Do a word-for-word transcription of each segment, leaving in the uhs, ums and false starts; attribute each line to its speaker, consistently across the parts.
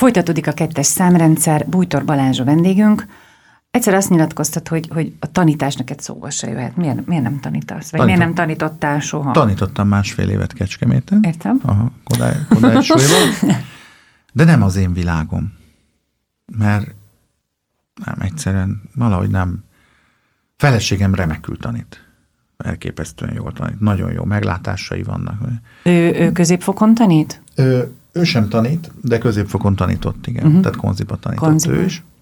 Speaker 1: Folytatódik a kettes számrendszer, Bújtor Balázs a vendégünk. Egyszer azt nyilatkoztat, hogy, hogy a tanítás neked szóba se jöhet. Miért, miért nem tanítasz? Vagy Tanítom. miért nem tanítottál soha?
Speaker 2: Tanítottam másfél évet Kecskeméten.
Speaker 1: Értem.
Speaker 2: Aha, Kodály, Kodály suliban. De nem az én világom. Mert nem, egyszerűen valahogy nem. Feleségem remekül tanít. Elképesztően jól tanít. Nagyon jó meglátásai vannak.
Speaker 1: Ő, ő középfokon tanít?
Speaker 2: Ő, ő sem tanít, de középfokon tanított, igen. Uh-huh. Tehát konziba tanított Konziba. ő is.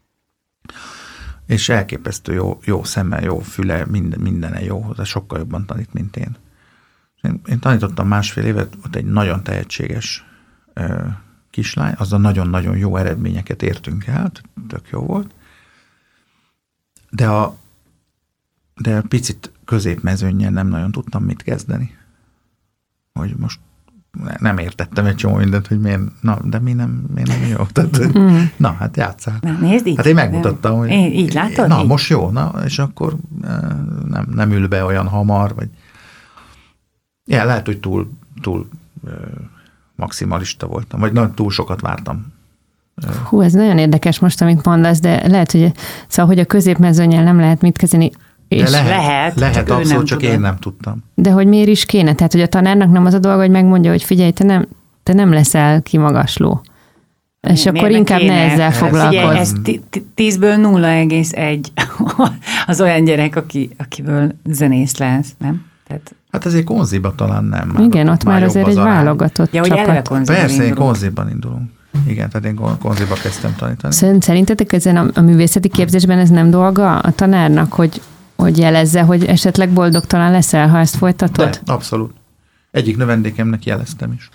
Speaker 2: És elképesztő jó, jó szemmel, jó füle, minden, mindene jó hozzá, sokkal jobban tanít, mint én. Én, én tanítottam másfél évet, ott egy nagyon tehetséges ö, kislány, azzal nagyon-nagyon jó eredményeket értünk el, tök jó volt. De a, de a picit középmezőnnyel nem nagyon tudtam mit kezdeni. Hogy most nem értettem egy csomó mindent, hogy miért, na, de mi nem, miért nem jó? Tehát, mm. Na, hát játsszál.
Speaker 1: Na, nézd így.
Speaker 2: Hát én megmutattam, hogy...
Speaker 1: Én, így látod?
Speaker 2: Na,
Speaker 1: így?
Speaker 2: most jó, na, és akkor nem, nem ül be olyan hamar, vagy... Ja, lehet, hogy túl, túl maximalista voltam, vagy na, túl sokat vártam.
Speaker 3: Hú, ez nagyon érdekes most, amit mondasz, de lehet, hogy, szóval, hogy a középmezőnnyel nem lehet mit kezdeni.
Speaker 2: És lehet,
Speaker 1: lehet,
Speaker 2: lehet
Speaker 1: csak,
Speaker 2: abszolút, csak én nem tudtam.
Speaker 3: De hogy miért is kéne? Tehát, hogy a tanárnak nem az a dolga, hogy megmondja, hogy figyelj, te nem, te nem leszel kimagasló. És miért akkor inkább ne ezzel foglalkozz.
Speaker 1: Figyelj, ez tízből nulla egész egy az olyan gyerek, aki, akiből zenész lesz, nem? Tehát...
Speaker 2: Hát azért konziba talán nem.
Speaker 3: Már igen, ott már azért egy válogatott
Speaker 1: ja,
Speaker 3: csapat.
Speaker 2: Persze, én konziban indulunk. Igen, tehát én konziba kezdtem tanítani.
Speaker 3: Szerintetek ezen a, a művészeti képzésben ez nem dolga a tanárnak, hogy hogy jelezze, hogy esetleg boldogtalan leszel, ha ezt folytatod?
Speaker 2: De, abszolút. Egyik növendékemnek jeleztem is.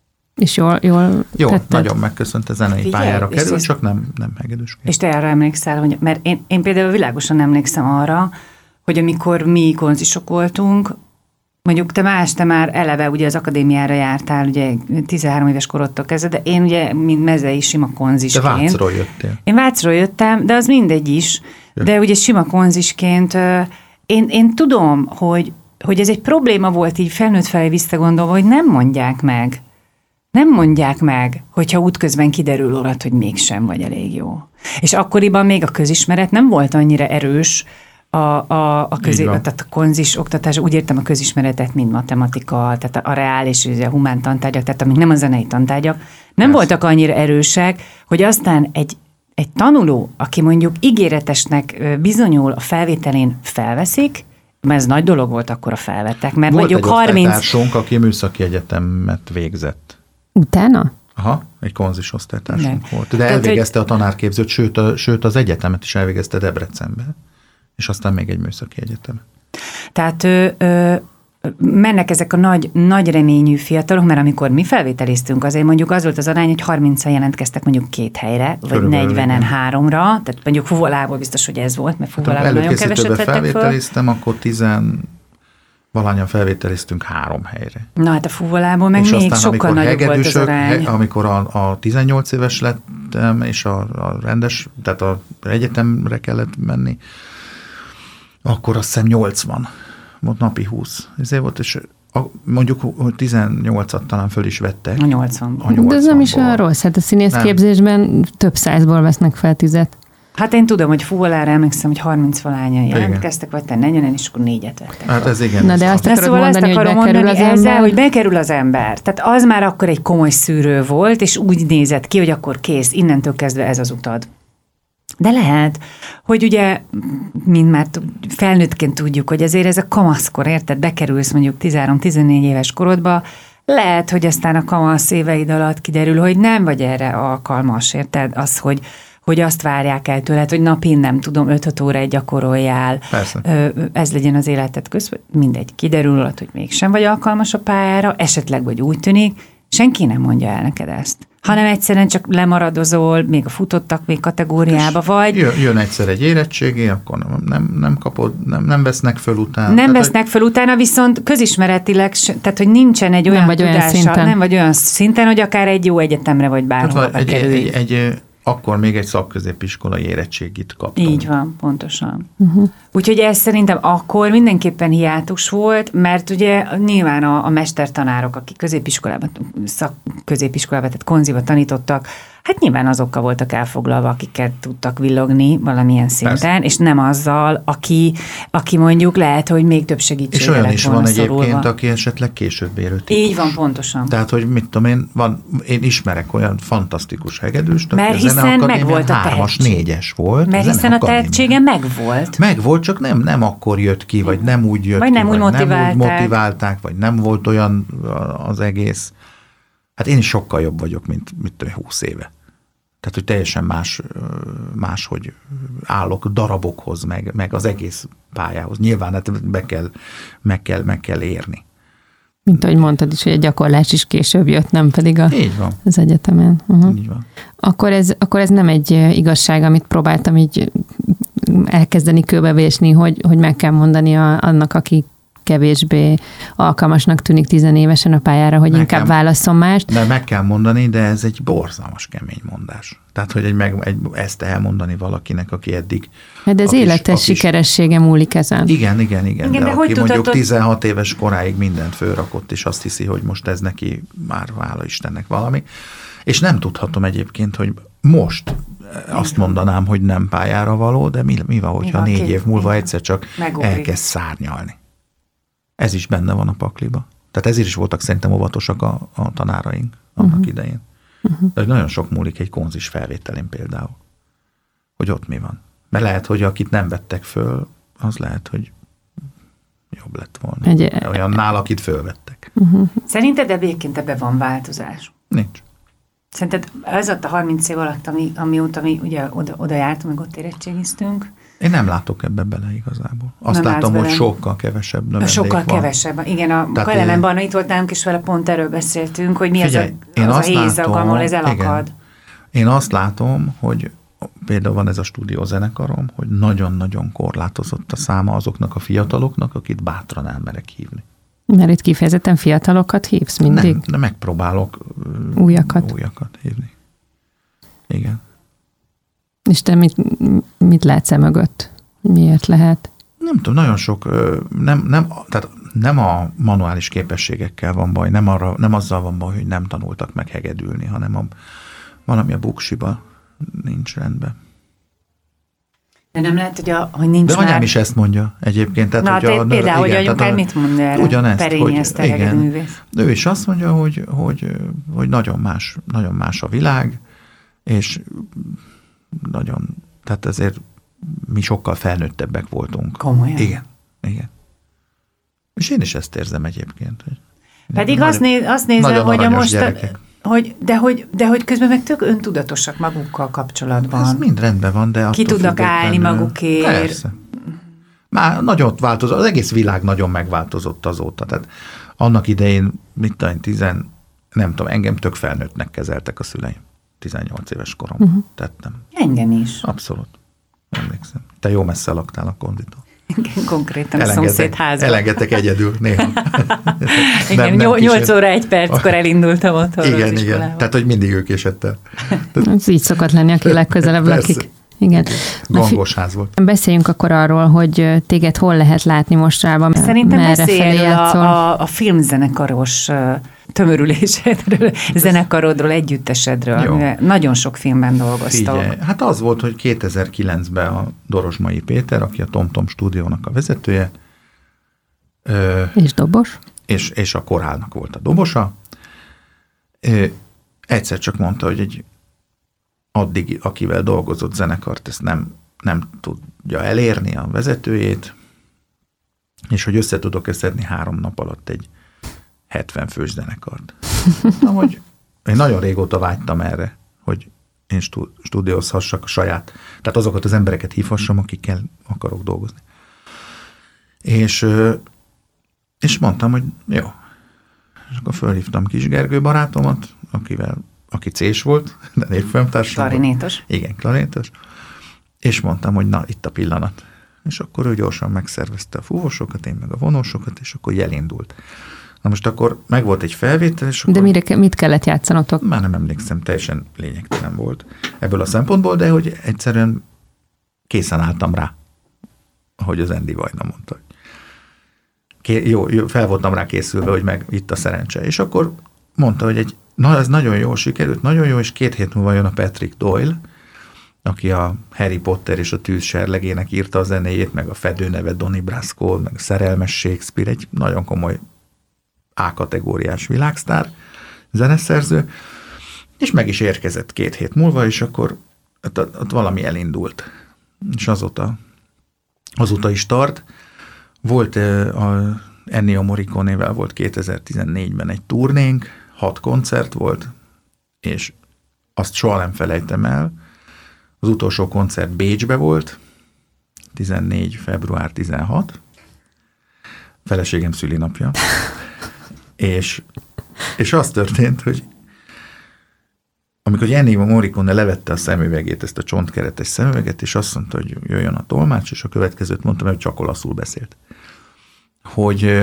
Speaker 3: És jól, jól
Speaker 2: Jó,
Speaker 3: tetted?
Speaker 2: nagyon megköszönt, a zenei
Speaker 1: Figyelj,
Speaker 2: pályára kerül,
Speaker 1: ez...
Speaker 2: csak nem, nem hegedűs.
Speaker 1: És te arra emlékszel, hogy, mert én, én például világosan emlékszem arra, hogy amikor mi konzisok voltunk, mondjuk te más, te már eleve ugye az akadémiára jártál, ugye tizenhárom éves korodtól kezdve, de én ugye, mint mezei sima konzisként.
Speaker 2: Te Vácról jöttél.
Speaker 1: Én Vácról jöttem, de az mindegy is. Jö. De ugye sima konzisként én, én tudom, hogy, hogy ez egy probléma volt így felnőtt felé visszagondolva, hogy nem mondják meg. Nem mondják meg, hogyha útközben kiderül rólad, hogy mégsem vagy elég jó. És akkoriban még a közismeret nem volt annyira erős, a, a, a, közé, tehát a konzis oktatás, úgy értem a közismeretet, mint matematika, tehát a, a reál és a humán tantárgyak, tehát amik nem a zenei tantárgyak, nem Persze. voltak annyira erősek, hogy aztán egy, egy tanuló, aki mondjuk ígéretesnek bizonyul a felvételén felveszik, mert ez nagy dolog volt, akkor a felvettek, mert
Speaker 2: volt
Speaker 1: mondjuk
Speaker 2: egy
Speaker 1: harminc...
Speaker 2: osztálytársunk, aki műszaki egyetemet végzett.
Speaker 3: Utána?
Speaker 2: Aha, egy konzis osztálytársunk
Speaker 1: Nem.
Speaker 2: volt. De
Speaker 1: Tehát,
Speaker 2: elvégezte hogy... a tanárképzőt, sőt, a, sőt az egyetemet is elvégezte Debrecenben, és aztán még egy műszaki egyetem.
Speaker 1: Tehát ö, ö, mennek ezek a nagy, nagy reményű fiatalok, mert amikor mi felvételiztünk, azért mondjuk az volt az arány, hogy harmincan jelentkeztek mondjuk két helyre, vagy Körülbelül negyvenen háromra, tehát mondjuk fuvolából biztos, hogy ez volt, mert fuvolából hát, nagyon keveset vettek föl.
Speaker 2: felvételiztem, akkor tizen valányan felvételiztünk három helyre.
Speaker 1: Na hát a fuvolából meg és még aztán, sokkal nagyobb volt az arány.
Speaker 2: Amikor a, a tizennyolc éves lettem, és a, a rendes, tehát az egyetemre kellett menni, akkor azt hiszem nyolcvan, volt napi húsz. Ezért volt, és a, mondjuk, hogy tizennyolcat talán föl is vettek.
Speaker 1: A nyolcvan.
Speaker 2: A
Speaker 3: De ez nem is olyan rossz, hát a színészképzésben több százból vesznek fel tizet.
Speaker 1: Hát én tudom, hogy fuvolára emlékszem, hogy harminc-valányan jelentkeztek, vagy te negyvenen, és akkor négyet vettek.
Speaker 2: Hát ez igen.
Speaker 3: Na de azt akarod
Speaker 1: szóval
Speaker 3: mondani,
Speaker 1: azt
Speaker 3: hogy
Speaker 1: bekerül az
Speaker 3: ezzel,
Speaker 1: ember. hogy bekerül az ember. Tehát az már akkor egy komoly szűrő volt, és úgy nézett ki, hogy akkor kész, innentől kezdve ez az utad. De lehet, hogy ugye, mint már felnőttként tudjuk, hogy azért ez a kamaszkor, érted, bekerülsz mondjuk tizenhárom-tizennégy éves korodba, lehet, hogy aztán a kamasz éveid alatt kiderül, hogy nem vagy erre alkalmas, érted? Az, hogy hogy azt várják el tőled, hogy napi nem tudom, öt-hat óráig gyakoroljál.
Speaker 2: Persze.
Speaker 1: Ez legyen az életed közben. Mindegy, kiderül alatt, hogy mégsem vagy alkalmas a pályára, esetleg vagy úgy tűnik, senki nem mondja el neked ezt. Hanem egyszerűen csak lemaradozol, még a futottak még kategóriába vagy.
Speaker 2: Jön, jön egyszer egy érettségi, akkor nem, nem, nem kapod, nem, nem vesznek föl utána.
Speaker 1: Nem
Speaker 2: tehát,
Speaker 1: vesznek föl utána, viszont közismeretileg, tehát hogy nincsen egy olyan
Speaker 3: nem
Speaker 1: tudása,
Speaker 3: olyan szinten.
Speaker 1: nem vagy olyan szinten, hogy akár egy jó egyetemre vagy bárhol bekerülj.
Speaker 2: Egy, egy, egy, akkor még egy szakközépiskolai érettségit kaptam.
Speaker 1: Így van, pontosan. Uh-huh. Úgyhogy ez szerintem akkor mindenképpen hiátus volt, mert ugye nyilván a, a mestertanárok, akik középiskolában, szakközépiskolában, tehát konziba tanítottak, Hát nyilván azokkal voltak elfoglalva, akiket tudtak villogni valamilyen szinten, Persze. és nem azzal, aki, aki mondjuk lehet, hogy még több segítségre lett volna
Speaker 2: És olyan is van
Speaker 1: szorulva.
Speaker 2: egyébként, aki esetleg később érő típus.
Speaker 1: Így van, pontosan.
Speaker 2: Tehát, hogy mit tudom én, van, én ismerek olyan fantasztikus hegedűst,
Speaker 1: mert
Speaker 2: aki a Zeneakadémián hármas, négyes volt.
Speaker 1: Mert hiszen a tehetsége megvolt.
Speaker 2: Megvolt, csak nem, nem akkor jött ki, vagy nem úgy jött
Speaker 1: vagy
Speaker 2: ki,
Speaker 1: nem úgy
Speaker 2: vagy
Speaker 1: motiválták.
Speaker 2: nem úgy motiválták, vagy nem volt olyan az egész. Hát én is sokkal jobb vagyok, mint, mint húsz éve. Tehát, hogy teljesen más, más, hogy állok darabokhoz, meg, meg az egész pályához. Nyilván hát be kell, meg, kell, meg kell érni.
Speaker 3: Mint ahogy mondtad is, hogy a gyakorlás is később jött, nem pedig a,
Speaker 2: Így van.
Speaker 3: az egyetemen. Uh-huh.
Speaker 2: Így van.
Speaker 3: Akkor ez, akkor ez nem egy igazság, amit próbáltam így elkezdeni kőbevésni, hogy, hogy meg kell mondani a, annak, aki kevésbé alkalmasnak tűnik tizenévesen a pályára, hogy Nekem, inkább válasszon mást.
Speaker 2: De meg kell mondani, de ez egy borzalmas kemény mondás. Tehát, hogy egy, meg, egy, ezt elmondani valakinek, aki eddig...
Speaker 3: Hát de ez életes sikeressége múlik ezen.
Speaker 2: Igen, igen, igen.
Speaker 1: igen
Speaker 2: de,
Speaker 1: de
Speaker 2: aki
Speaker 1: hogy
Speaker 2: mondjuk
Speaker 1: tudhatod...
Speaker 2: tizenhat éves koráig mindent fölrakott, és azt hiszi, hogy most ez neki már hála Istennek valami. És nem tudhatom egyébként, hogy most azt mondanám, hogy nem pályára való, de mi, mi van, hogyha mi van, négy év múlva egyszer csak megugrik. Elkezd szárnyalni. Ez is benne van a pakliba. Tehát ezért is voltak szerintem óvatosak a, a tanáraink annak uh-huh. idején. Uh-huh. De nagyon sok múlik egy konzis felvételén például, hogy ott mi van. Mert lehet, hogy akit nem vettek föl, az lehet, hogy jobb lett volna. Egy... Olyannál, akit fölvettek.
Speaker 1: Uh-huh. Szerinted egyébként ebben van változás?
Speaker 2: Nincs.
Speaker 1: Szerinted ez ott a harminc év alatt, ami, amióta mi ugye oda, oda jártunk, meg ott érettségiztünk?
Speaker 2: Én nem látok ebbe bele igazából. Azt nem látom, hogy sokkal kevesebb növendék
Speaker 1: Sokkal
Speaker 2: van.
Speaker 1: kevesebb. Igen, a Kelemen Barna itt volt nálunk, és vele pont erről beszéltünk, hogy mi Figyelj, az a, az a hézag, ahol ez elakad. Igen.
Speaker 2: Én azt látom, hogy például van ez a stúdiózenekarom, hogy nagyon-nagyon korlátozott a száma azoknak a fiataloknak, akit bátran elmerek hívni.
Speaker 3: Mert itt kifejezetten fiatalokat hívsz mindig?
Speaker 2: Nem, de megpróbálok
Speaker 3: újakat,
Speaker 2: újakat hívni. Igen.
Speaker 3: És te mit, mit látsz e mögött? Miért lehet?
Speaker 2: Nem tudom, nagyon sok, nem, nem, tehát nem a manuális képességekkel van baj, nem, arra, nem azzal van baj, hogy nem tanultak meg hegedülni, hanem a, valami a buksiba nincs rendben.
Speaker 1: De nem lehet, hogy, a, hogy nincs
Speaker 2: De
Speaker 1: már...
Speaker 2: anyám is ezt mondja egyébként. Tehát,
Speaker 1: Na,
Speaker 2: hogy a,
Speaker 1: például, hogy
Speaker 2: igen,
Speaker 1: anyukám mit mond erre?
Speaker 2: Ugyanezt,
Speaker 1: Perényi ezt a hegedűművész.
Speaker 2: Ő is azt mondja, hogy, hogy, hogy nagyon, más, nagyon más a világ, és nagyon, tehát ezért mi sokkal felnőttebbek voltunk.
Speaker 1: Komolyan?
Speaker 2: Igen, igen. És én is ezt érzem egyébként. Hogy
Speaker 1: Pedig azt, néz, azt nézem, hogy a most... A, hogy, de, hogy, de hogy közben meg tök öntudatosak magukkal kapcsolatban.
Speaker 2: Ez mind rendben van, de
Speaker 1: ki tudnak állni magukért.
Speaker 2: Persze. Már nagyon változott, az egész világ nagyon megváltozott azóta. Tehát annak idején, mit tudom, tizen, nem tudom, engem tök felnőttnek kezeltek a szüleim. tizennyolc éves koromban. Uh-huh. Tehát nem.
Speaker 1: Engem is.
Speaker 2: Abszolút. Emlékszem. Te jó messze laktál a konditól.
Speaker 1: Igen, konkrétan a szomszéd házban.
Speaker 2: Elengedtek egyedül néha.
Speaker 1: Igen, nyolc óra egy perckor elindultam otthon.
Speaker 2: Igen, igen. Tehát, hogy mindig ők esett el.
Speaker 3: Ez így szokott lenni, aki legközelebb lakik. Igen.
Speaker 2: Gangos ház volt.
Speaker 3: Beszéljünk akkor arról, hogy téged hol lehet látni mostanában.
Speaker 1: Szerintem beszélj a, a, a filmzenekaros tömörülésedről, zenekarodról, együttesedről. Nagyon sok filmben dolgoztok.
Speaker 2: Figyelj, hát az volt, hogy kétezer-kilencben a Dorosmai Péter, aki a TomTom stúdiónak a vezetője. Ö,
Speaker 3: és dobos.
Speaker 2: És, és a Korálnak volt a dobosa. Ö, egyszer csak mondta, hogy egy addig, akivel dolgozott zenekart, ezt nem, nem tudja elérni a vezetőjét, és hogy össze tudok szedni három nap alatt egy hetven fős zenekart. Ahogy én nagyon régóta vágytam erre, hogy én stúdiózhassak a saját, tehát azokat az embereket hívhassam, akikkel akarok dolgozni. És, és mondtam, hogy jó. És akkor fölhívtam Kis Gergő barátomat, akivel, aki cés volt, de népfilmtársam.
Speaker 1: Klarinétos.
Speaker 2: Igen, klarinétos. És mondtam, hogy na, itt a pillanat. És akkor ő gyorsan megszervezte a fúvósokat, én meg a vonósokat, és akkor jelindult. Na most akkor megvolt egy felvétel, és akkor...
Speaker 3: De mire, mit kellett játszanotok?
Speaker 2: Már nem emlékszem, teljesen lényegtelen volt ebből a szempontból, de hogy egyszerűen készen álltam rá, ahogy az Andy Vajna mondta. Ké, jó, jó, fel voltam rá készülve, hogy meg itt a szerencse. És akkor mondta, hogy egy Na, ez nagyon jól sikerült, nagyon jó, és két hét múlva jön a Patrick Doyle, aki a Harry Potter és a Tűz serlegének írta a zenéjét, meg a fedőneve Donnie Brasco, meg a Szerelmes Shakespeare, egy nagyon komoly A-kategóriás világsztár, zeneszerző, és meg is érkezett két hét múlva, és akkor ott, ott valami elindult. És azóta, azóta is tart. Volt a Ennio Morriconével volt kétezer-tizennégyben egy turnénk, hat koncert volt, és azt soha nem felejtem el. Az utolsó koncert Bécsbe volt, tizennégy február tizenhat, feleségem szülinapja, és, és az történt, hogy amikor Ennio Morricone levette a szemüvegét, ezt a csontkeretes szemüveget, és azt mondta, hogy jöjjön a tolmács, és a következőt mondtam, hogy csak olaszul beszélt. Hogy,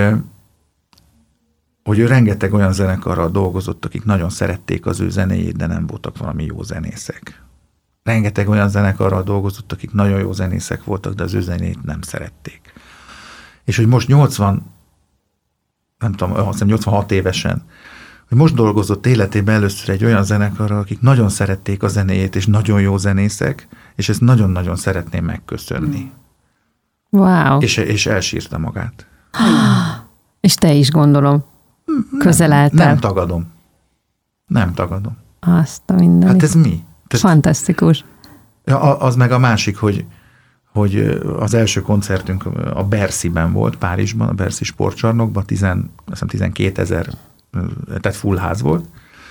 Speaker 2: hogy ő rengeteg olyan zenekarral dolgozott, akik nagyon szerették az ő zenéjét, de nem voltak valami jó zenészek. Rengeteg olyan zenekarral dolgozott, akik nagyon jó zenészek voltak, de az ő zenét nem szerették. És hogy most nyolcvan, nem tudom, azt hiszem nyolcvanhat évesen, hogy most dolgozott életében először egy olyan zenekarral, akik nagyon szerették a zenéjét, és nagyon jó zenészek, és ezt nagyon-nagyon szeretném megköszönni.
Speaker 3: Wow.
Speaker 2: És, és elsírta magát.
Speaker 3: És te is, gondolom, közel álltál.
Speaker 2: Nem, nem tagadom. Nem tagadom.
Speaker 3: Azt a mindenit.
Speaker 2: Hát ez mi? Tehát,
Speaker 3: fantasztikus.
Speaker 2: az meg a másik, hogy, hogy az első koncertünk a Bercy-ben volt, Párizsban, a Bercy sportcsarnokban, tizenkétezer, tehát full ház volt,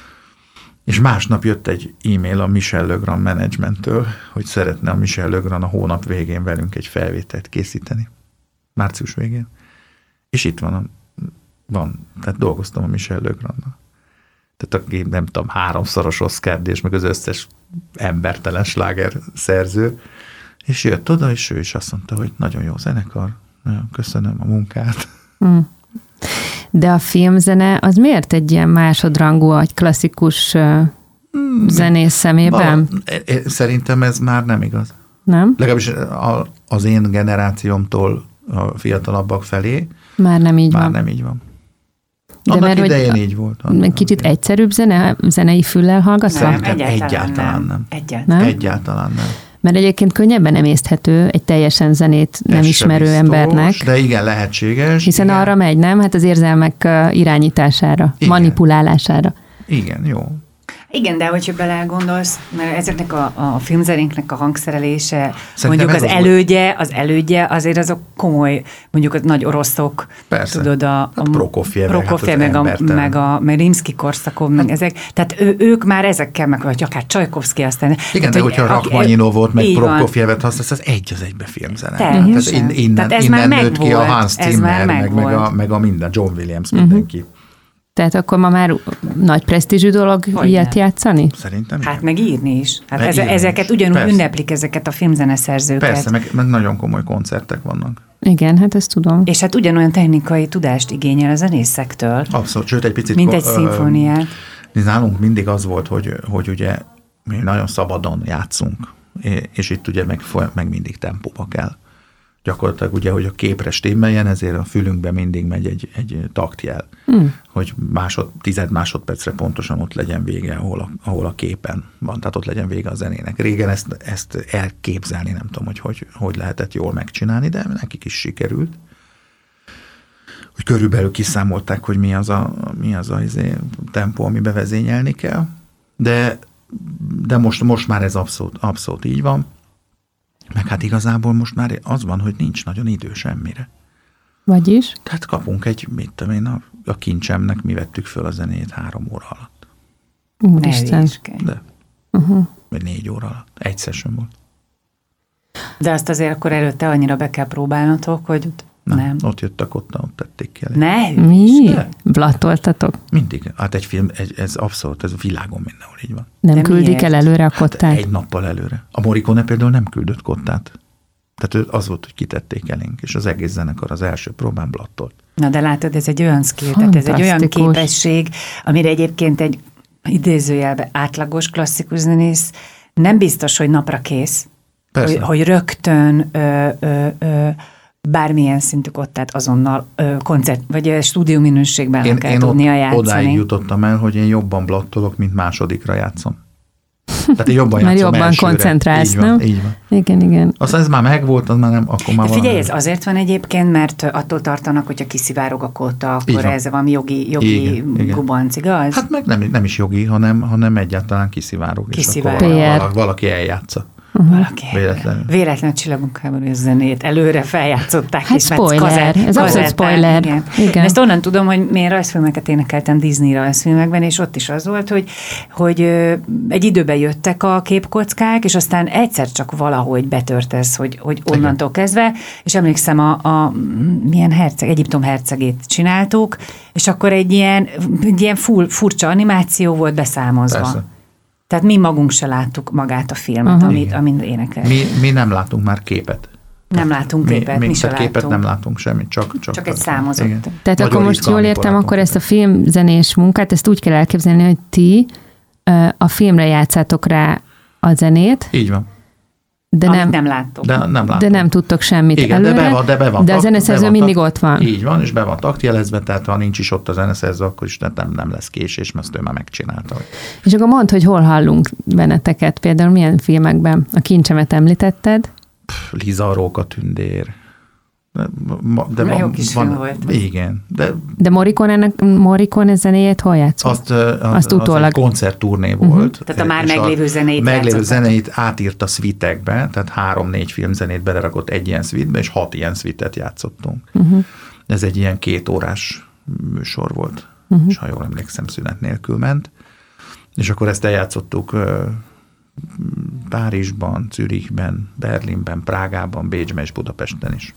Speaker 2: és másnap jött egy e-mail a Michel Legrand Managementtől, hogy szeretne a Michel Legrand a hónap végén velünk egy felvételt készíteni. Március végén. És itt van, a, van tehát dolgoztam a Michel Legrandnal. Tehát aki nem tudom, háromszoros Oscar-díjas, meg az összes embertelen sláger szerző, és jött oda, és ő is azt mondta, hogy nagyon jó zenekar, nagyon köszönöm a munkát.
Speaker 3: Mm. De a filmzene az miért egy ilyen másodrangú, vagy klasszikus uh, mm, zenész szemében?
Speaker 2: Val- Szerintem ez már nem igaz.
Speaker 3: Nem?
Speaker 2: Legalábbis az én generációmtól a fiatalabbak felé
Speaker 3: már nem így
Speaker 2: már
Speaker 3: van.
Speaker 2: nem így van.
Speaker 3: De
Speaker 2: annak
Speaker 3: mert,
Speaker 2: idején
Speaker 3: hogy
Speaker 2: így volt.
Speaker 3: Annak kicsit idején. Egyszerűbb zene, zenei füllel hallgatva?
Speaker 1: Nem,
Speaker 2: Szerintem
Speaker 1: egyáltalán,
Speaker 2: egyáltalán nem.
Speaker 1: nem. Egyáltalán
Speaker 3: nem.
Speaker 2: Egyáltalán nem.
Speaker 3: Mert egyébként könnyebben emészthető egy teljesen zenét nem
Speaker 2: Ez
Speaker 3: ismerő
Speaker 2: biztos,
Speaker 3: embernek.
Speaker 2: De igen, lehetséges.
Speaker 3: Hiszen
Speaker 2: igen.
Speaker 3: arra megy, nem? Hát az érzelmek irányítására,
Speaker 2: Igen.
Speaker 3: manipulálására.
Speaker 2: Igen, jó.
Speaker 1: Igen, de hogyha belegondolsz, mert ezeknek a, a filmzenénknek a hangszerelése,
Speaker 2: Szerintem
Speaker 1: mondjuk az
Speaker 2: az
Speaker 1: elődje, az elődje azért azok komoly, mondjuk az nagy oroszok,
Speaker 2: Persze.
Speaker 1: tudod, a,
Speaker 2: Hát
Speaker 1: a
Speaker 2: Prokofjev,
Speaker 1: Prokofjev,
Speaker 2: hát
Speaker 1: meg,
Speaker 2: az
Speaker 1: a, meg a meg Rimsky korszakon, meg ezek, tehát ő, ők már ezekkel, meg vagy akár Csajkovszky aztán.
Speaker 2: Igen,
Speaker 1: tehát,
Speaker 2: de hogyha
Speaker 1: aki-
Speaker 2: Rachmaninovot, meg
Speaker 1: így van.
Speaker 2: Prokofjevet használsz, az egy az egybe filmzene.
Speaker 1: Teljesen.
Speaker 2: Tehát in, innen,
Speaker 1: Tehát ez
Speaker 2: innen
Speaker 1: már
Speaker 2: nőtt ki a
Speaker 1: megvolt,
Speaker 2: Hans
Speaker 1: ez
Speaker 2: Zimmer,
Speaker 1: már
Speaker 2: meg, meg, a,
Speaker 1: megvolt.
Speaker 2: meg a minden, John Williams, mindenki.
Speaker 3: Tehát akkor ma már nagy presztízsű dolog
Speaker 1: Hogyne.
Speaker 3: ilyet játszani?
Speaker 2: Szerintem
Speaker 1: Hát
Speaker 2: igen.
Speaker 1: meg írni is. Hát
Speaker 2: Meg
Speaker 1: eze,
Speaker 2: írni
Speaker 1: ezeket
Speaker 2: is.
Speaker 1: ugyanúgy
Speaker 2: Persze.
Speaker 1: ünneplik ezeket a filmzeneszerzőket.
Speaker 2: Persze, meg, meg nagyon komoly koncertek vannak.
Speaker 3: Igen, hát ezt tudom.
Speaker 1: És hát ugyanolyan technikai tudást igényel a zenészektől,
Speaker 2: Abszolút, sőt egy picit...
Speaker 1: mint egy
Speaker 2: ö,
Speaker 1: szimfóniát.
Speaker 2: Nálunk mindig az volt, hogy, hogy ugye mi nagyon szabadon játszunk, és itt ugye meg, meg mindig tempóba kell. Gyakorlatilag ugye, hogy a képre stimmeljen, ezért a fülünkbe mindig megy egy, egy taktjel, hmm. hogy másod, tized másodpercre pontosan ott legyen vége, ahol a, ahol a képen van, tehát ott legyen vége a zenének. Régen ezt, ezt elképzelni nem tudom, hogy, hogy hogy lehetett jól megcsinálni, de nekik is sikerült. Hogy körülbelül kiszámolták, hogy mi az a, mi az a izé, tempó, amiben vezényelni kell, de, de most, most már ez abszolút, abszolút így van. Meg hát igazából most már az van, hogy nincs nagyon idő semmire.
Speaker 3: Vagyis?
Speaker 2: Tehát kapunk egy, mit tudom én, a, a kincsemnek mi vettük föl a zenét három óra alatt.
Speaker 3: Úristen.
Speaker 2: De.
Speaker 3: Uh-huh.
Speaker 2: Vagy négy óra alatt. Egy session volt.
Speaker 1: De azt azért akkor előtte annyira be kell próbálnotok, hogy
Speaker 2: Nem.
Speaker 1: nem.
Speaker 2: Ott jöttek, ott, ott tették ki elég.
Speaker 1: Ne?
Speaker 3: Mi?
Speaker 2: De.
Speaker 3: Blattoltatok?
Speaker 2: Mindig. Hát egy film, egy, ez abszolút, ez a világon mindenhol így van.
Speaker 3: Nem
Speaker 1: De
Speaker 3: küldik
Speaker 1: miért?
Speaker 3: el előre a
Speaker 2: Hát
Speaker 3: kottát?
Speaker 2: egy nappal előre. A Morricone például nem küldött kottát. Tehát az volt, hogy kitették elénk, és az egész zenekar az első próbán blattolt.
Speaker 1: Na de látod, ez egy olyan skill, tehát ez egy olyan
Speaker 3: Fantasztikus.
Speaker 1: képesség, amire egyébként egy idézőjelben átlagos klasszikus zenész nem biztos, hogy napra kész.
Speaker 2: Persze.
Speaker 1: Hogy, hogy rögtön ö, ö, ö, bármilyen szintük ott, tehát azonnal ö, koncert, vagy stúdió minőségben
Speaker 2: én,
Speaker 1: kell
Speaker 2: én
Speaker 1: tudnia
Speaker 2: ott,
Speaker 1: játszani.
Speaker 2: Odáig jutottam el, hogy én jobban blattolok, mint másodikra játszom. Tehát én jobban
Speaker 3: Mert
Speaker 2: játszom
Speaker 3: jobban
Speaker 2: elsőre.
Speaker 3: koncentrálsz,
Speaker 2: így van,
Speaker 3: nem?
Speaker 2: Így van.
Speaker 3: Igen, igen.
Speaker 2: Aztán ez már megvolt, az már nem, akkor már
Speaker 1: De figyelj,
Speaker 2: valami.
Speaker 1: ez azért van egyébként, mert attól tartanak, hogyha kiszivárog a kóta, akkor ez valami jogi, jogi
Speaker 2: igen, igen.
Speaker 1: gubanc, igaz?
Speaker 2: Hát meg nem, nem is jogi, hanem, hanem egyáltalán kiszivárog.
Speaker 1: Kiszivárog.
Speaker 2: És akkor
Speaker 3: pé er.
Speaker 2: valaki, valaki eljátsza.
Speaker 1: Valaki.
Speaker 2: Véletlenül.
Speaker 1: Véletlenül Csillagunk háborúja zenét előre feljátszották.
Speaker 3: Hát
Speaker 1: és mert
Speaker 3: spoiler,
Speaker 1: kazett-
Speaker 3: ez abszolút
Speaker 1: kazettán,
Speaker 3: spoiler.
Speaker 1: Igen.
Speaker 3: Igen.
Speaker 1: Ezt onnan tudom, hogy én rajzfilmeket énekeltem Disney rajzfilmekben, és ott is az volt, hogy, hogy ö, egy időben jöttek a képkockák, és aztán egyszer csak valahogy betört ez, hogy, hogy onnantól kezdve, és emlékszem a, a milyen herceg, Egyiptom hercegét csináltuk, és akkor egy ilyen, egy ilyen full, furcsa animáció volt beszámozva.
Speaker 2: Persze.
Speaker 1: Tehát mi magunk se láttuk magát a filmet,
Speaker 3: Aha.
Speaker 1: amit, amit énekel.
Speaker 2: Mi, mi nem látunk már képet.
Speaker 1: Nem látunk képet, mi,
Speaker 2: mi,
Speaker 1: mi se
Speaker 2: képet
Speaker 1: látunk.
Speaker 2: nem látunk semmit, csak... Csak,
Speaker 1: Csak egy számozott.
Speaker 2: Igen.
Speaker 3: Tehát
Speaker 2: Nagyon
Speaker 3: akkor most
Speaker 2: ritka,
Speaker 3: jól
Speaker 2: amikor
Speaker 3: értem,
Speaker 2: látunk
Speaker 3: akkor ezt a
Speaker 2: képet.
Speaker 3: filmzenés munkát, ezt úgy kell elképzelni, hogy ti ö, a filmre játszátok rá a zenét,
Speaker 2: Így van.
Speaker 1: De
Speaker 3: de
Speaker 1: nem,
Speaker 3: nem,
Speaker 1: nem láttuk.
Speaker 2: De nem látunk.
Speaker 3: de nem tudtok semmit
Speaker 2: Igen,
Speaker 3: előre,
Speaker 2: de be van, de be van.
Speaker 3: de a
Speaker 2: takt-
Speaker 3: zeneszerző
Speaker 2: be van
Speaker 3: mindig
Speaker 2: takt-
Speaker 3: ott van.
Speaker 2: Így van, és be van taktjelezve, tehát ha nincs is ott a zeneszerző, akkor is nem, nem lesz késés, mert ezt ő már megcsinálta. Hogy
Speaker 3: És akkor mondd, hogy hol hallunk benneteket, például milyen filmekben. A Kincsemet említetted,
Speaker 2: pff, Liza a Róka tündér. De, ma- de
Speaker 1: Na,
Speaker 2: van,
Speaker 1: jó kis
Speaker 2: van,
Speaker 1: film volt.
Speaker 2: Igen, de
Speaker 3: de Morricone-nek, Morricone zenéjét hol játszol?
Speaker 2: azt, az,
Speaker 3: Azt
Speaker 2: az
Speaker 3: utólag.
Speaker 2: egy koncertturné volt.
Speaker 1: Tehát a már
Speaker 2: és
Speaker 1: meglévő zenéit
Speaker 2: meglévő
Speaker 1: játszottad.
Speaker 2: zenéit átírta szvitekbe, tehát három-négy filmzenét belerakott egy ilyen szvitbe, és hat ilyen szvitet játszottunk. Uh-huh. Ez egy ilyen két órás műsor volt, uh-huh. és ha jól emlékszem, szünet nélkül ment. És akkor ezt eljátszottuk ö, Párizsban, Zürichben, Berlinben, Prágában, Bécsben és Budapesten is.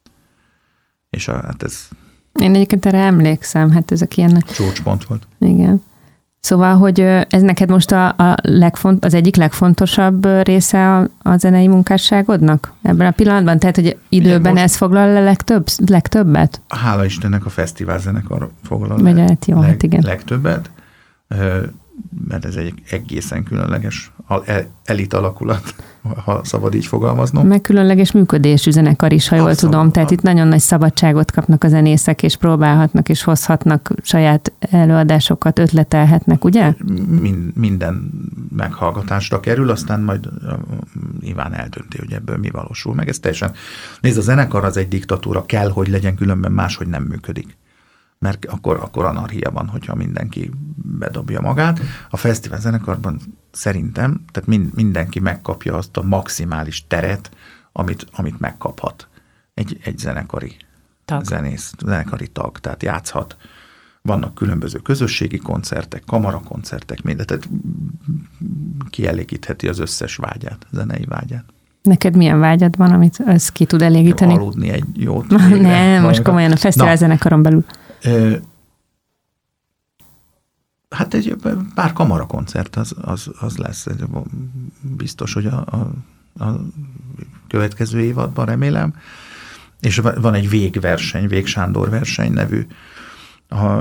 Speaker 2: És a, hát ez
Speaker 3: Én egyébként erre emlékszem, hát ezek ilyen,
Speaker 2: csúcspont volt.
Speaker 3: igen. Szóval, hogy ö, ez neked most a, a legfont, az egyik legfontosabb ö, része a, a zenei munkásságodnak ebben a pillanatban? Tehát, hogy időben
Speaker 2: most-
Speaker 3: ez foglal a legtöbb, legtöbbet?
Speaker 2: Hála Istennek a fesztiválzenekar foglal
Speaker 3: Vagy
Speaker 2: le-
Speaker 3: hát jó,
Speaker 2: leg,
Speaker 3: hát igen.
Speaker 2: legtöbbet, ö, mert ez egy egészen különleges al- el- elit alakulat, ha szabad így fogalmaznom.
Speaker 3: Meg különleges működésű zenekar is, ha jól
Speaker 2: Abszolút.
Speaker 3: tudom. Tehát itt nagyon nagy szabadságot kapnak a zenészek, és próbálhatnak, és hozhatnak saját előadásokat, ötletelhetnek, ugye?
Speaker 2: Mind, minden meghallgatásra kerül, aztán majd uh, nyilván eldönti, hogy ebből mi valósul meg. Ez teljesen... Nézd, a zenekar az egy diktatúra, kell, hogy legyen, különben máshogy nem működik. Mert akkor, akkor anarchia van, hogyha mindenki bedobja magát. A fesztivál zenekarban szerintem, tehát mind, mindenki megkapja azt a maximális teret, amit, amit megkaphat egy, egy zenekari
Speaker 1: Tag.
Speaker 2: zenész, zenekari tag, tehát játszhat. Vannak különböző közösségi koncertek, kamarakoncertek, minden, tehát kielégítheti az összes vágyát, zenei vágyát.
Speaker 3: Neked milyen vágyad van, amit ez ki tud elégíteni?
Speaker 2: Aludni egy jót.
Speaker 3: Nem,
Speaker 2: végre.
Speaker 3: most komolyan a fesztivál
Speaker 2: Na,
Speaker 3: zenekaron belül.
Speaker 2: Ö, hát egy pár kamarakoncert az, az, az lesz. Biztos, hogy a, a, a következő évadban remélem. És van egy végverseny, Vég Sándor verseny nevű a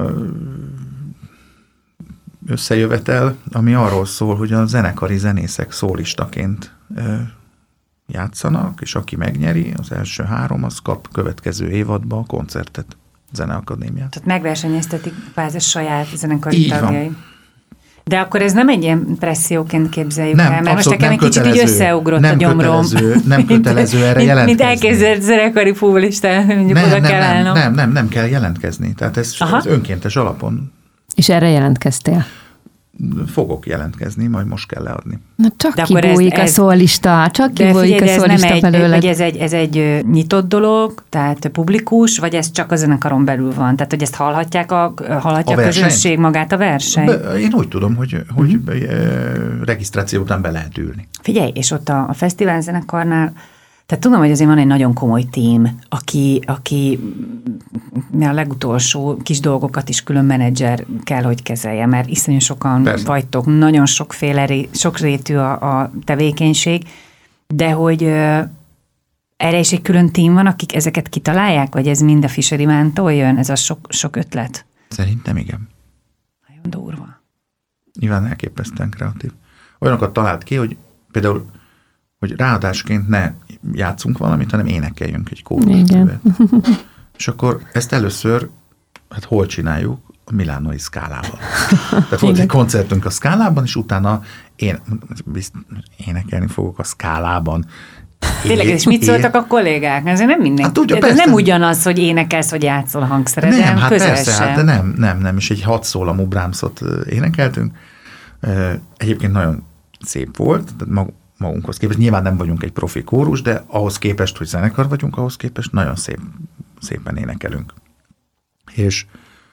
Speaker 2: összejövetel, ami arról szól, hogy a zenekari zenészek szólistaként ö, játszanak, és aki megnyeri, az első három, az kap következő évadban a koncertet, Zeneakadémiát.
Speaker 1: Tehát megversenyeztetik kvázi saját zenekari
Speaker 2: Így van.
Speaker 1: tagjai. De akkor ez nem egy ilyen presszióként képzeljük
Speaker 2: Nem,
Speaker 1: el, mert most
Speaker 2: abszolút
Speaker 1: nekem egy
Speaker 2: nem
Speaker 1: kicsit így
Speaker 2: kötelező.
Speaker 1: összeugrott
Speaker 2: Nem
Speaker 1: a gyomrom.
Speaker 2: kötelező, nem kötelező erre
Speaker 1: mint,
Speaker 2: jelentkezni.
Speaker 1: Mint elképzelt zenekari futbolistán, mondjuk
Speaker 2: Nem,
Speaker 1: oda
Speaker 2: nem,
Speaker 1: kell
Speaker 2: nem,
Speaker 1: állnom.
Speaker 2: nem, nem, nem kell jelentkezni. Tehát ez,
Speaker 1: Aha.
Speaker 2: ez önkéntes alapon
Speaker 3: És erre jelentkeztél.
Speaker 2: fogok jelentkezni, majd most kell leadni.
Speaker 3: Na csak
Speaker 1: De akkor ez-
Speaker 3: kibújik a
Speaker 1: ez-
Speaker 3: szólista, csak
Speaker 1: De
Speaker 3: kibújik
Speaker 1: figyelj,
Speaker 3: a
Speaker 1: de ez nem
Speaker 3: szólista
Speaker 1: egy,
Speaker 3: belőled.
Speaker 1: hogy ez egy, ez egy ö, nyitott dolog, tehát publikus, vagy ez csak a zenekaron belül van? Tehát, hogy ezt hallhatják a, hallhatja
Speaker 2: A
Speaker 1: a,
Speaker 2: versenyt?
Speaker 1: közönség magát a verseny?
Speaker 2: Be, én úgy tudom, hogy, hogy uh-huh. regisztráció után be lehet ülni.
Speaker 1: Figyelj, és ott a, a fesztivál zenekarnál, tehát tudom, hogy azért van egy nagyon komoly tím, aki, aki a legutolsó kis dolgokat is külön menedzser kell, hogy kezelje, mert iszonyú sokan
Speaker 2: Persze.
Speaker 1: vagytok, nagyon sokféle, ré- sokrétű a, a tevékenység, de hogy ö, erre is egy külön tím van, akik ezeket kitalálják, vagy ez mind a Fischer Ivántól jön, ez a sok, sok ötlet?
Speaker 2: Szerintem igen.
Speaker 1: Nagyon durva.
Speaker 2: Nyilván elképesztően kreatív. Olyanokat talált ki, hogy például hogy ráadásként ne játszunk valamit, hanem énekeljünk egy kórust. És akkor ezt először, hát hol csináljuk? A Milánói Scalában. Tehát volt egy koncertünk a Scalában, és utána én bizt, énekelni fogok a Scalában.
Speaker 1: Tényleg, és mit szóltak a kollégák? Ezért nem mindenki. Hát, ugye, ez nem ugyanaz, hogy énekelsz, vagy játszol a hangszereden,
Speaker 2: nem, hát
Speaker 1: közel
Speaker 2: persze,
Speaker 1: sem.
Speaker 2: Hát, de nem, nem, nem, és egy hat szólamú Brahmsot énekeltünk. Egyébként nagyon szép volt, tehát magunkhoz képest. Nyilván nem vagyunk egy profi kórus, de ahhoz képest, hogy zenekar vagyunk, ahhoz képest nagyon szép, szépen énekelünk. És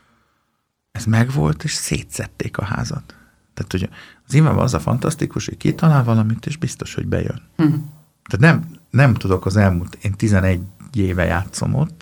Speaker 2: ez megvolt, és szétszették a házat. Tehát, hogy az imában az a fantasztikus, hogy kitalál valamit, és biztos, hogy bejön. Uh-huh. Tehát nem, nem tudok az elmúlt, én tizenegy éve játszom ott,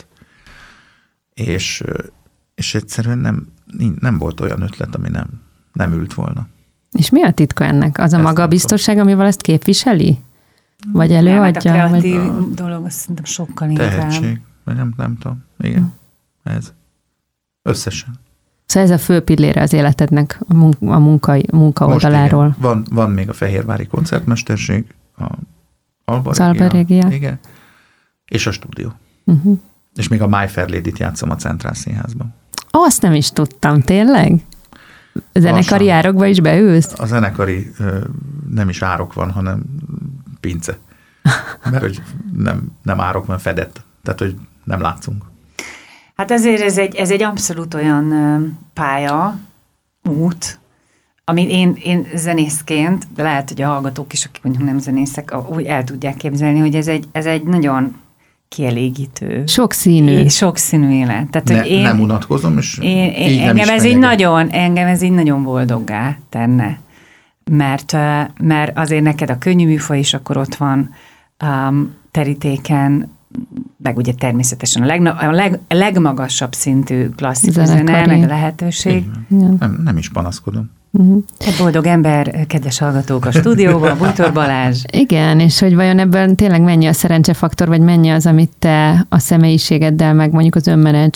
Speaker 2: és, és egyszerűen nem, nem volt olyan ötlet, ami nem, nem ült volna.
Speaker 3: És mi a titka ennek? Az a magabiztosság, amivel ezt képviseli? Vagy előadja?
Speaker 1: Nem, hát a kreatív
Speaker 3: vagy...
Speaker 1: dolog, azt szerintem sokkal inkább.
Speaker 2: Tehetség, vagy nem, nem tudom. Igen, hm. ez. Összesen.
Speaker 3: Szóval ez a fő pillére az életednek a munka, a munka, munka oldaláról.
Speaker 2: Van, van még a Fehérvári koncertmesterség, a Alba
Speaker 3: az Alba Regia.
Speaker 2: Igen. És a stúdió. Uh-huh. És még a My Fair Lady-t játszom a Centrál Színházban.
Speaker 3: Azt nem is tudtam, tényleg? A zenekari Lassan. Árokba is beülsz?
Speaker 2: A zenekari nem is árok van, hanem pince. Mert hogy nem, nem árok, mert fedett. Tehát, hogy nem látszunk.
Speaker 1: Hát ezért ez egy, ez egy abszolút olyan pálya, út, amit én, én zenészként, de lehet, hogy a hallgatók is, akik mondjuk nem zenészek, úgy el tudják képzelni, hogy ez egy, ez egy nagyon kielégítő.
Speaker 3: Sokszínű.
Speaker 1: Sokszínű élet. Tehát,
Speaker 2: ne,
Speaker 1: hogy én,
Speaker 2: nem unatkozom, és
Speaker 1: én, én,
Speaker 2: így
Speaker 1: engem,
Speaker 2: nem
Speaker 1: ez így nagyon, engem ez így nagyon boldoggá tenne. Mert, mert azért neked a könnyű műfaj is akkor ott van um, terítéken, meg ugye természetesen a, legna, a leg, legmagasabb szintű klasszikus zene, meg a lehetőség.
Speaker 2: Nem, nem is panaszkodom.
Speaker 3: Uh-huh.
Speaker 1: Egy boldog ember, kedves hallgatók a stúdióban, Bújtor Balázs.
Speaker 3: Igen, és hogy vajon ebben tényleg mennyi a szerencsefaktor, vagy mennyi az, amit te a személyiségeddel, meg mondjuk az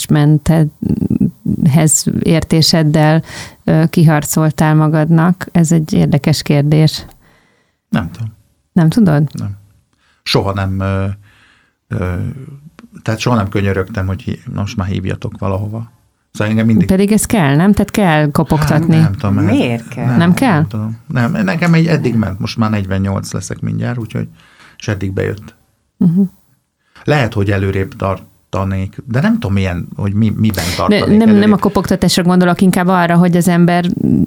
Speaker 3: önmenedzsmenthez értéseddel kiharcoltál magadnak? Ez egy érdekes kérdés.
Speaker 2: Nem tudom.
Speaker 3: Nem tudod?
Speaker 2: Nem. Soha nem, ö, ö, tehát soha nem könyörögtem, hogy most már hívjatok valahova. Szóval engem mindig...
Speaker 3: Pedig ez kell, nem? Tehát kell kopogtatni.
Speaker 2: Hát, nem tudom.
Speaker 1: Miért kell?
Speaker 3: Nem, nem kell?
Speaker 2: Nem tudom. Nem, nekem egy eddig ment, most már negyvennyolc leszek mindjárt, úgyhogy és eddig bejött. Uh-huh. Lehet, hogy előrébb tartanék, de nem tudom milyen, hogy mi, miben tartanék
Speaker 3: de nem,
Speaker 2: előrébb.
Speaker 3: nem a kopogtatásra gondolok, inkább arra, hogy az ember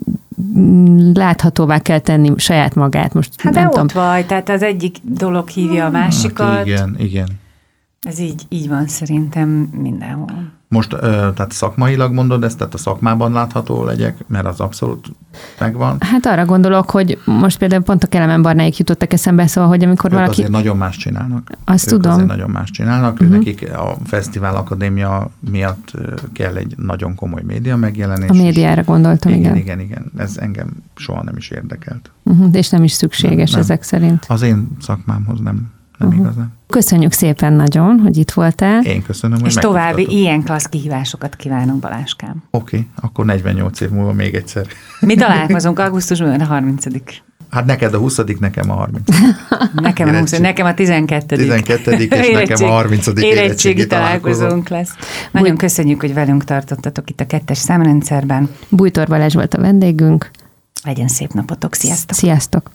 Speaker 3: láthatóvá kell tenni saját magát. Most
Speaker 1: hát
Speaker 3: nem
Speaker 1: de
Speaker 3: tudom.
Speaker 1: ott vagy, tehát az egyik dolog hívja a másikat.
Speaker 2: Hát igen, igen.
Speaker 1: Ez így, így van szerintem mindenhol.
Speaker 2: Most, tehát szakmailag mondod ezt, tehát a szakmában látható legyek, mert az abszolút megvan.
Speaker 3: Hát arra gondolok, hogy most például pont a Kelemen Barnáik jutottak eszembe, szóval, hogy amikor
Speaker 2: ők
Speaker 3: valaki...
Speaker 2: azért nagyon más csinálnak.
Speaker 3: Azt
Speaker 2: ők
Speaker 3: tudom.
Speaker 2: azért nagyon más csinálnak. Uh-huh. Nekik a Fesztivál Akadémia miatt kell egy nagyon komoly média megjelenés.
Speaker 3: A médiára gondoltam, igen.
Speaker 2: Igen, igen, igen. Ez engem soha nem is érdekelt.
Speaker 3: Uh-huh. És nem is szükséges nem, ezek szerint.
Speaker 2: Az én szakmámhoz nem. Nem uh-huh. igazán.
Speaker 3: Köszönjük szépen nagyon, hogy itt voltál.
Speaker 2: Én köszönöm, hogy
Speaker 1: és további ilyen klassz kihívásokat kívánok, Baláskám.
Speaker 2: Oké, okay, akkor negyvennyolc év múlva még egyszer.
Speaker 1: Mi találkozunk augusztusban a harmincadik
Speaker 2: Hát neked a huszadik, nekem a harmincadik
Speaker 1: Nekem a huszadik, nekem a tizenkettedik
Speaker 2: tizenkettedik és nekem a harmincadik
Speaker 1: érettségi találkozónk lesz. Nagyon Búj... köszönjük, hogy velünk tartottatok itt a kettes számrendszerben.
Speaker 3: Bújtor Balázs volt a vendégünk.
Speaker 1: Legyen szép napotok, sziasztok!
Speaker 3: Sziasztok!